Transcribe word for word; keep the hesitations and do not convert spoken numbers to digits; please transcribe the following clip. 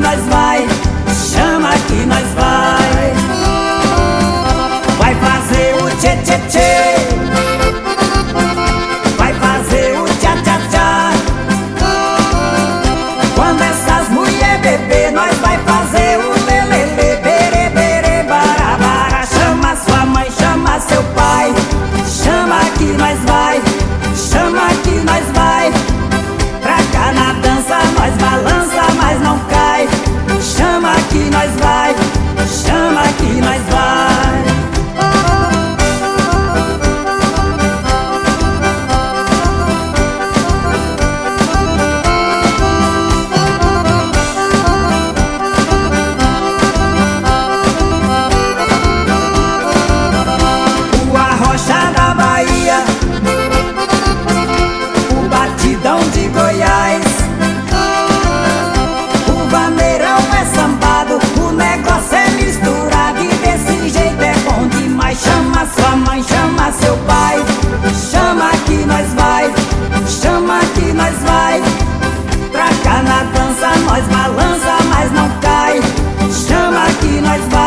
nós vai, chama que nós vai. Vai fazer o tchê tchê tchê, vai fazer o tchá tchá tchá. Quando essas mulher beber, nós vai fazer o lelele, bere bere bara bara. Chama sua mãe, chama seu pai, chama que nós vai, chama que nós vai. Pra cá na dança nós balança, mas não cai. Chama que nós vai, chama que nós vai. O Arrocha da Bahia, o Batidão de Goiás, o vaneirão é sambado, o negócio é misturado e desse jeito é bom demais. Chama sua mãe, chama seu pai, chama que nós vai, chama que nós vai. Pra cá na dança nós balança, mas não cai. Chama que nós vai.